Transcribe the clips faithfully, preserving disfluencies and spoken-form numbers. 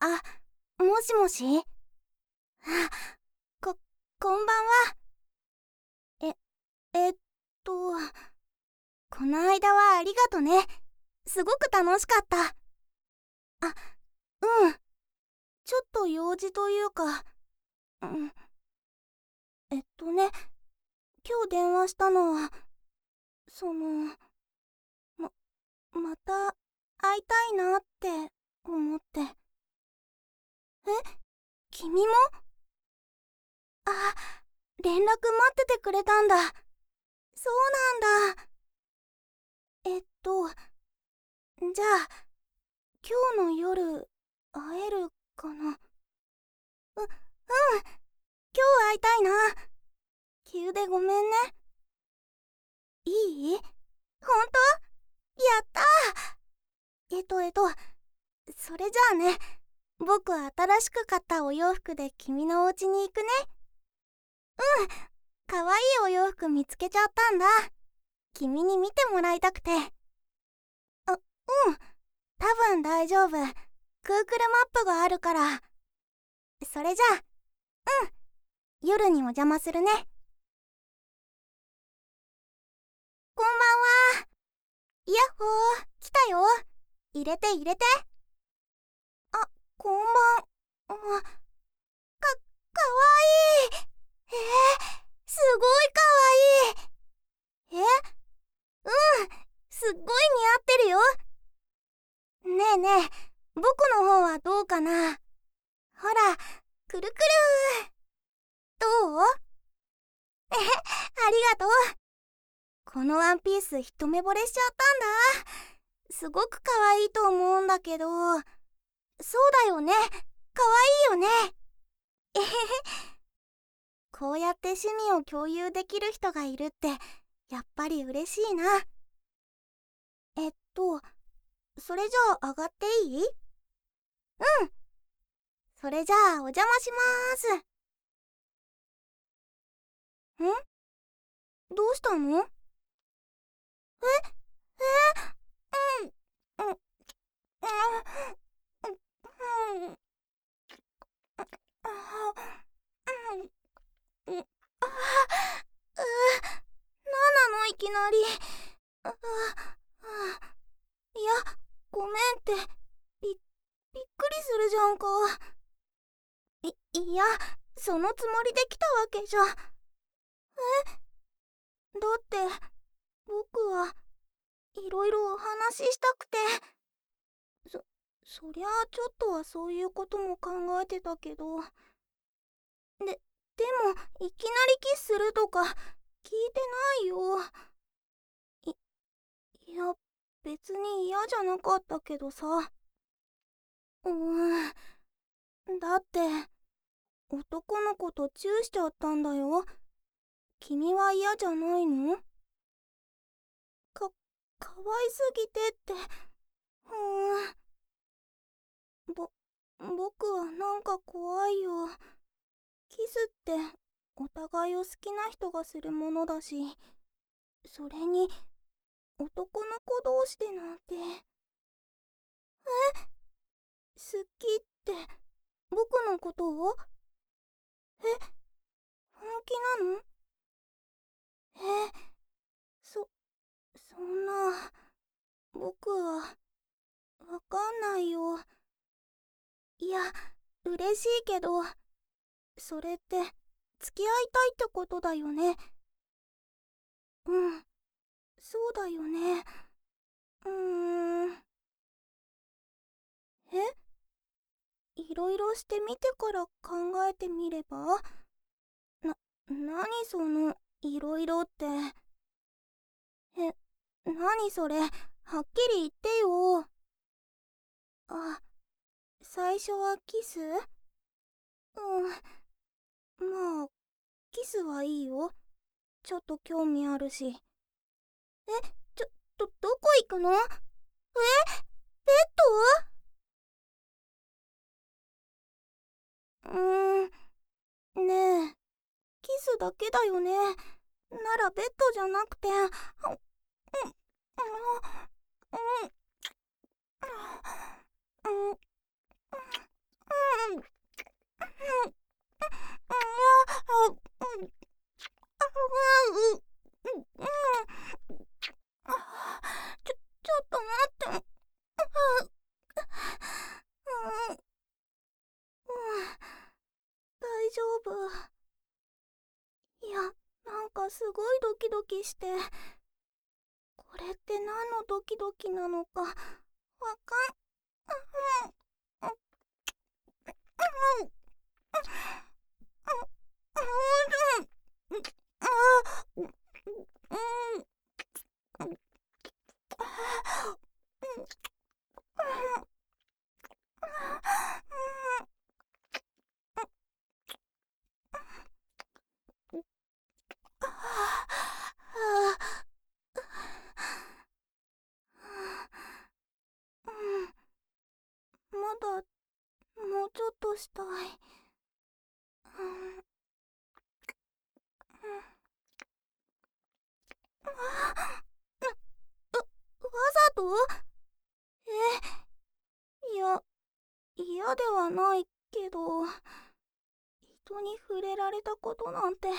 あ、もしもし。あ、こ、こんばんは。え、えっと、この間はありがとね。すごく楽しかった。あ、うん。ちょっと用事というか、うん。えっとね、今日電話したのは、その、ま、また会いたいなって思って。え、君も？あ、連絡待っててくれたんだ。そうなんだ。えっと、じゃあ、今日の夜、会えるかな？う、うん、今日会いたいな。急でごめんね。いい？ほんと？やったー。えっとえっと、それじゃあね、僕は新しく買ったお洋服で君のお家に行くね。うん、かわいいお洋服見つけちゃったんだ。君に見てもらいたくて。あ、うん、多分大丈夫。Google マップがあるから。それじゃあ、うん、夜にお邪魔するね。こんばんは。イヤッホー、来たよ。入れて入れて。あ、こんばん、あ、か、かわいい。えー、すごいかわいい。え、うん、すっごい似合ってるよ。ねえねえ、僕の方はどうかな。ほら、くるくる。どう？えへ、ありがとう。このワンピース一目惚れしちゃったんだ。すごく可愛いと思うんだけど。そうだよね。可愛いよね。えへへ。こうやって趣味を共有できる人がいるってやっぱり嬉しいな。えっと、それじゃあ上がっていい？うん。それじゃあお邪魔しまーす。ん？どうしたの？え？え？うん。うん。うん。うん。あ、うん。うん。あ、う、なんなのいきなり。あ、あ、いや、ごめんって、び、びっくりするじゃんか。い、いや、そのつもりで来たわけじゃ。え？だって、僕はいろいろお話ししたくて。そ、そりゃあちょっとはそういうことも考えてたけど。で、でも、いきなりキスするとか、聞いてないよ。い、いや、別に嫌じゃなかったけどさ。うーん、だって、男の子とチューしちゃったんだよ。君は嫌じゃないの？か、かわいすぎてって。うーん。ぼ、僕はなんか怖いよ。キスってお互いを好きな人がするものだし、それに男の子同士でなんて。え？好きって僕のことを？え、本気なの？え、そ、そんな、僕はわかんないよ。いや、嬉しいけど、それって付き合いたいってことだよね。うん、そうだよね。うーん。え？いろいろしてみてから考えてみれば？な、なにそのいろいろって。え、なにそれ、はっきり言ってよ。あ、最初はキス？うん、まあ、キスはいいよ。ちょっと興味あるし。え、ちょ、ど、どこ行くの？え？ベッド？うーん、ねえ、キスだけだよね。ならベッドじゃなくて、うん、うん、うん、うん、 かすごいドキドキして、これって何のドキドキなのかわかん、うん、うん、うん、うん、うん、まだもうちょっとしたい。うん、わざと？え、いや、嫌ではないけど、人に触れられたことなんて。うん、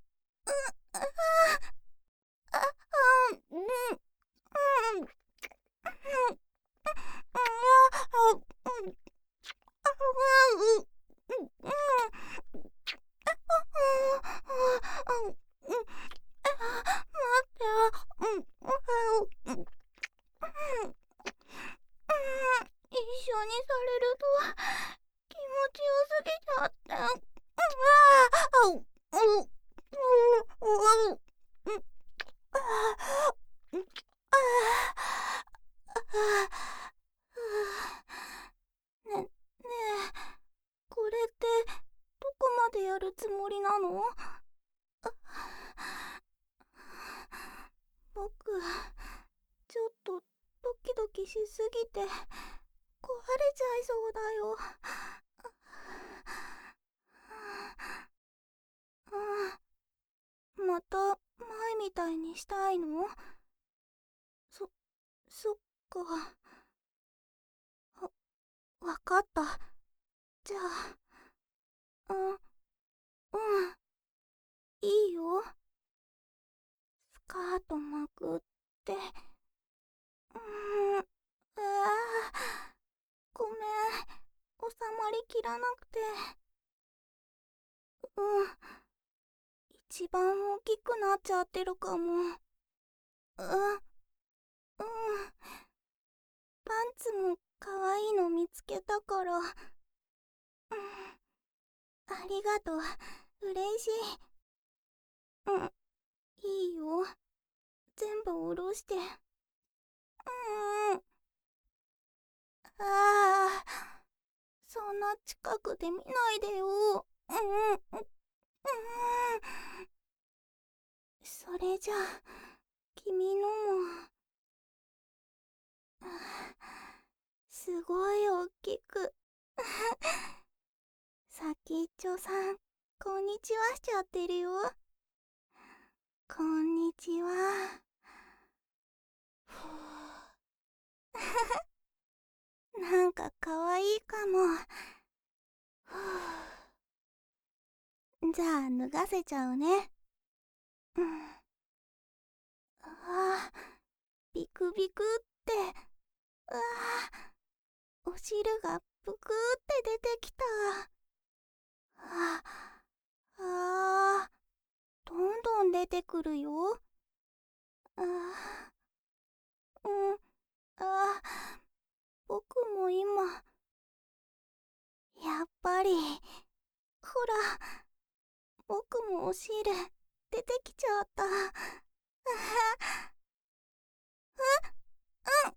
あ、うん、うん、うん、一緒にされると気持ちよすぎちゃって。ね、ねえ、これってどこまでやるつもりなの？僕、ちょっとドキドキしすぎて壊れちゃいそうだよ。うん、また前みたいにしたいの？そ、そっか。わ、わかった。じゃあ、うん、うん、いいよ。スカートまくって。うーん、ああ、ごめん。収まりきらなくて。うん、一番大きくなっちゃってるかも。うん、うん。パンツもかわいいの見つけたから。うん、ありがとう。嬉しい。うん、いいよ。全部下ろして。うーん。ああ、そんな近くで見ないでよ。うん、うん、うん。それじゃあ、君のも、すごい大きく。先っちょさん、こんにちはしちゃってるよ。こんにちは。なんかかわいいかも。じゃあ脱がせちゃうね。うん。ああ、ビクビクって。うわあ、お汁がぷくって出てきた。ああ、どんどん出てくるよ。ああ、うん、ああ、僕も今、やっぱり、ほら、僕もお汁出てきちゃった。あはうん、うん、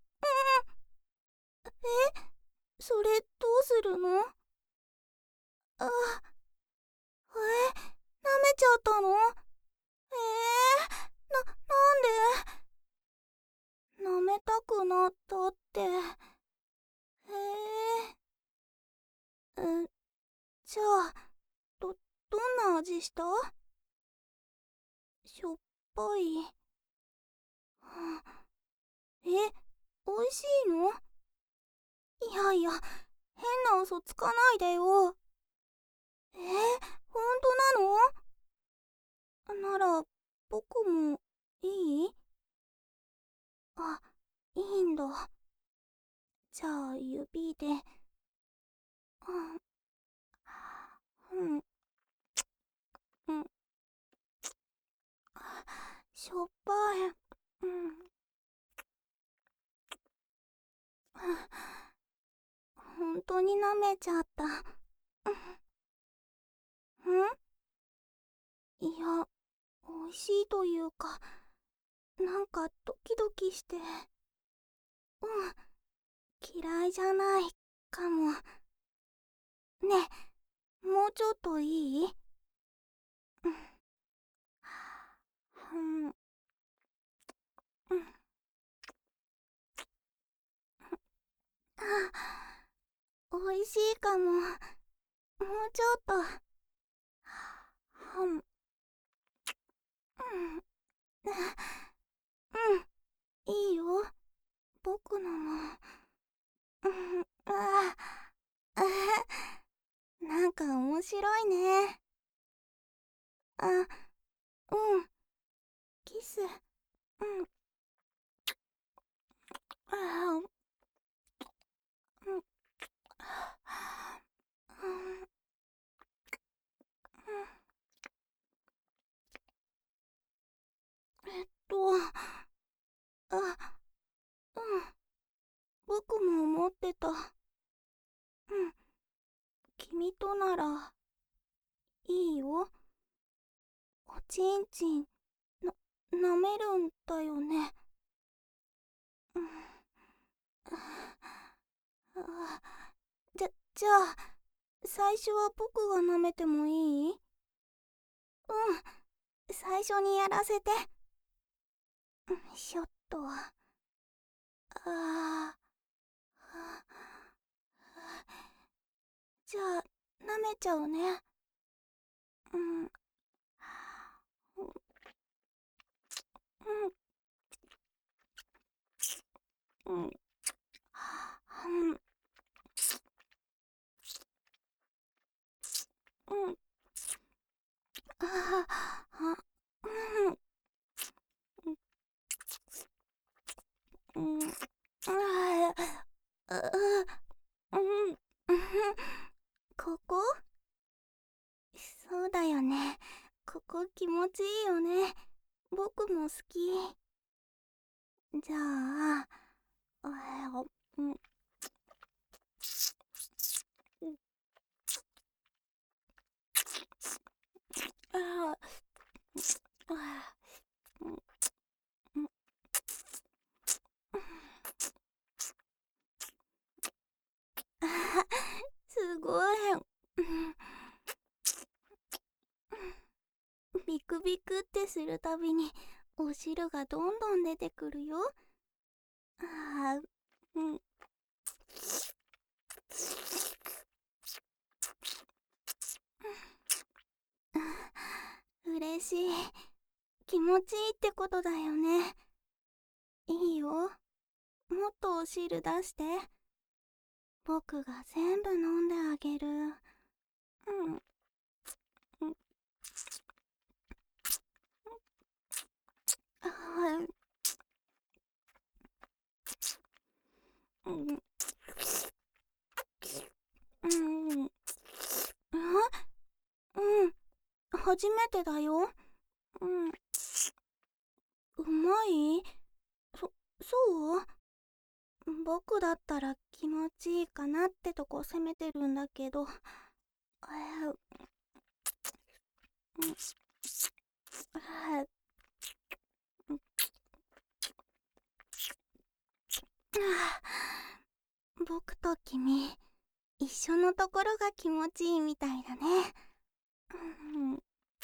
え、それどうするの？あ、え、舐めちゃったの？えー、な、なんで？舐めたくなったって。えー、うん、じゃあ、ど、どんな味した？しょっぱい。はあ、え、おいしいの？いやいや、変な嘘つかないでよ。えー、ほんとなの？なら、僕も、いい？あ、いいんだ。じゃあ、指で、うん、うん、うん、 しょっぱい。うん。本当に舐めちゃった。うん。いや、美味しいというか、なんかドキドキして。うん、嫌いじゃないかも。ねえ、もうちょっといい？うん。うん。うん。あ、美味しいかも。もうちょっと。うん。うん。うん、いいよ。僕のも。うん、ああ、なんか面白いね。あ、うん。キス。うん。ああ、うん。うん。えっと、あ、うん。僕も思ってた。うん。君となら、いいよ。おちんちん、な、舐めるんだよね。うん。あ、じゃ、じゃあ、最初は僕が舐めてもいい？うん、最初にやらせて。うん、しょっと。ああ、じゃあ、舐めちゃうね。うん。うん。うん。うん。うん。ああ、うん。うん。ああ、うん。ここ？そうだよね。ここ気持ちいいよね。僕も好き。じゃあ、あうん。ああ、うん。うん。すごい。ビクビクってするたびにお汁がどんどん出てくるよ。ああ、うん。嬉しい。気持ちいいってことだよね。いいよ。もっとお汁出して。僕が全部飲んであげる。うん。うん。あー、うん。うん。あ、うん。初めてだよ。うん。うまい？そ、そう？僕だったら気持ちいいかなってとこ攻めてるんだけど。えー、うん。あー、僕と君、一緒のところが気持ちいいみたいだね。うん。うん。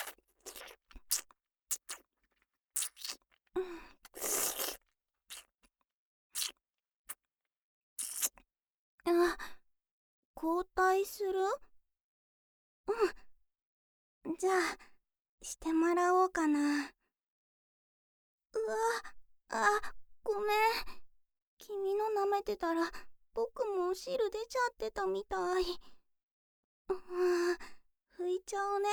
あ、交代する？うん。じゃあ、してもらおうかな。うわ、あ、ごめん。君の舐めてたら、僕もお汁出ちゃってたみたい。うん、拭いちゃうね。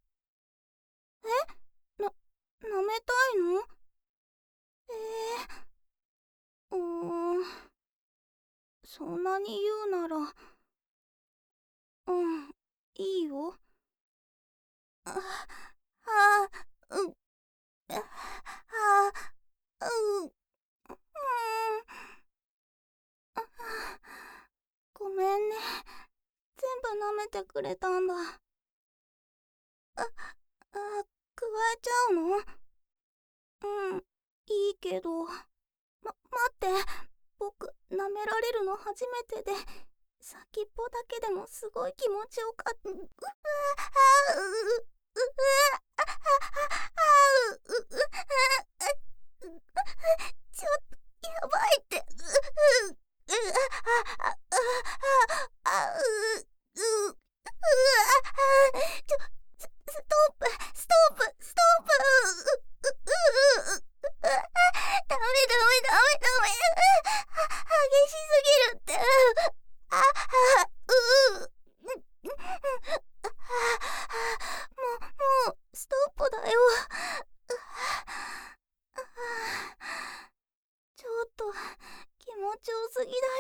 え？な、舐めたいの？えー、うーん、そんなに言うなら、うん、いいよ。あ、あ、うん、あ、 舐めてくれたんだ。あ、あ、加えちゃうの？うん、いいけど。ま、待って。僕、舐められるの初めてで、先っぽだけでもすごい気持ちよかった。う、う、あ、う、う、う、あ、あ、あ、う、う、ちょっと、やばいって。う、う、う、あ、あ、あ、あ、う、う、う、あ、ちょ、スストップ、ストップ、ストップ、う、う、う、う、ダメダメダメダメ、激しすぎるって。あ、あ、う、もう、もう、ストップだよ。ちょっと、気持ちよすぎだよ。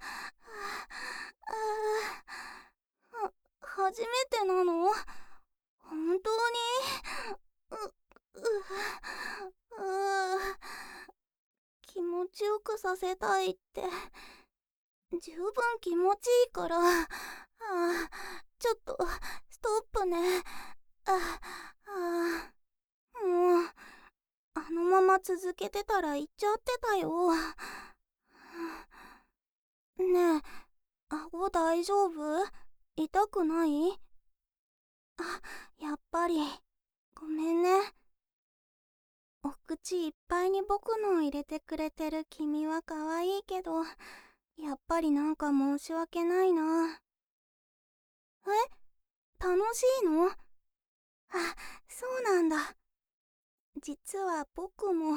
は、初めてなの？本当に？う、う、う、気持ちよくさせたいって、十分気持ちいいから。あ、ちょっと、ストップね。あ、あ、もう、あのまま続けてたら行っちゃってたよ。ねえ、顎大丈夫？痛くない？あ、やっぱり。ごめんね。お口いっぱいに僕のを入れてくれてる君は可愛いけど、やっぱりなんか申し訳ないな。え？楽しいの？あ、そうなんだ。実は僕も、うん、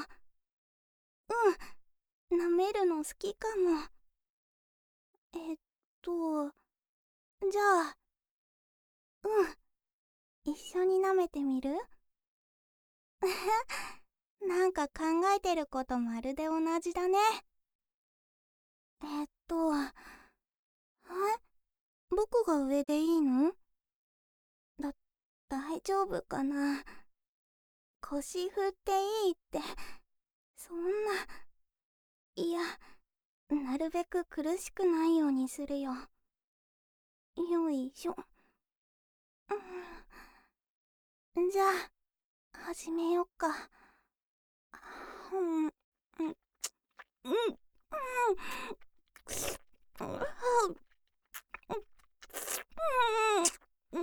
舐めるの好きかも。えっと、じゃあ、うん、一緒に舐めてみる？なんか考えてることまるで同じだね。えっと、え？僕が上でいいの？だ、大丈夫かな？腰振っていいって、そんな、いや、なるべく苦しくないようにするよ。よいしょ。うん、じゃあ、始めよっか。うん、うん、うん、うん、うん、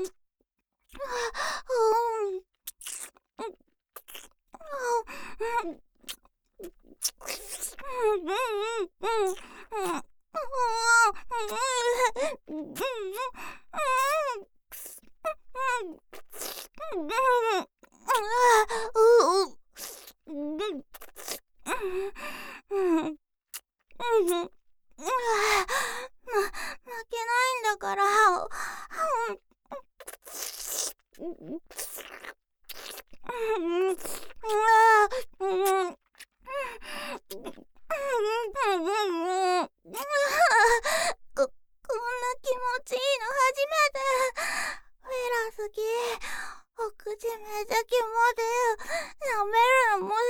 負けないんだから。こ、こんな気持ちいいの初めて。フェラ好き。お口めっちゃ気持ちいい。舐めるのも好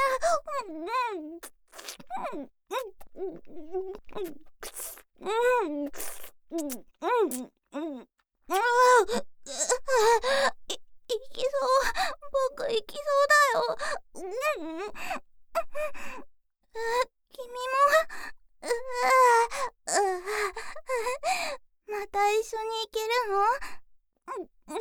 き。い、いきそう。僕いきそうだよ。君も。また一緒に行けるの？嬉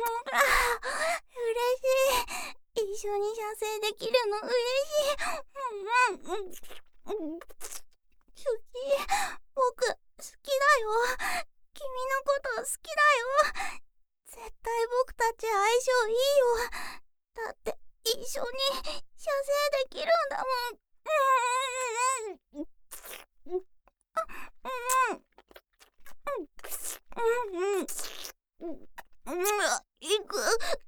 しい。一緒に射精できるの嬉しい。好き。僕好きだよ。君のこと好きだよ。絶対僕たち相性いいよ。だって一緒に射精できるんだもん。いく。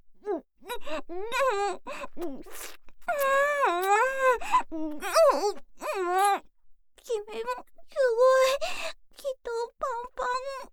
君もすごい。きっとパンパン。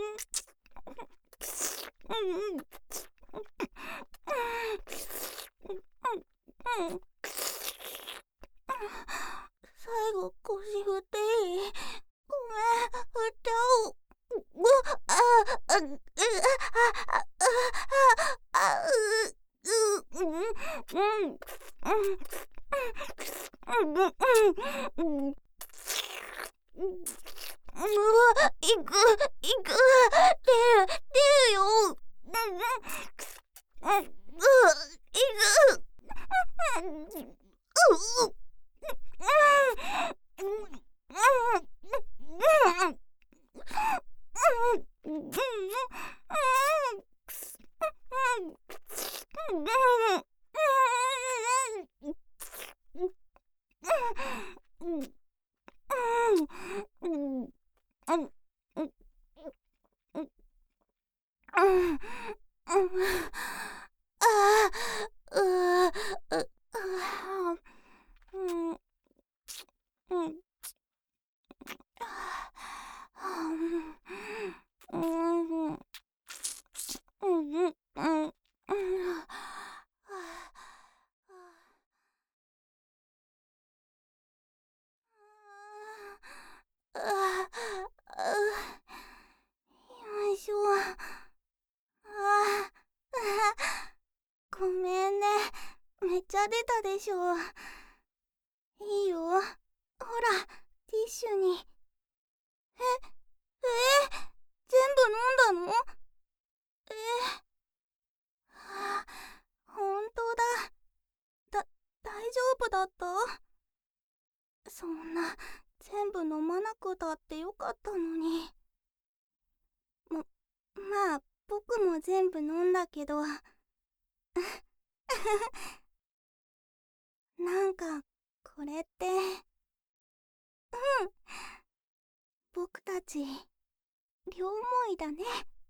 最後腰振っていい？ごめん、振っちゃおう。あ、あ、え行く、行く、出る、出るよ。う、行く。よいしょ。ごめんね、めっちゃ出たでしょ。いいよ、ほら、ティッシュに。え、え全部飲んだの？えはあ、ほんとだ。だ、大丈夫だった？そんな、全部飲まなくたってよかったのに。ま、まあ、僕も全部飲んだけど。なんか、これって、うん、僕たち、両思いだね。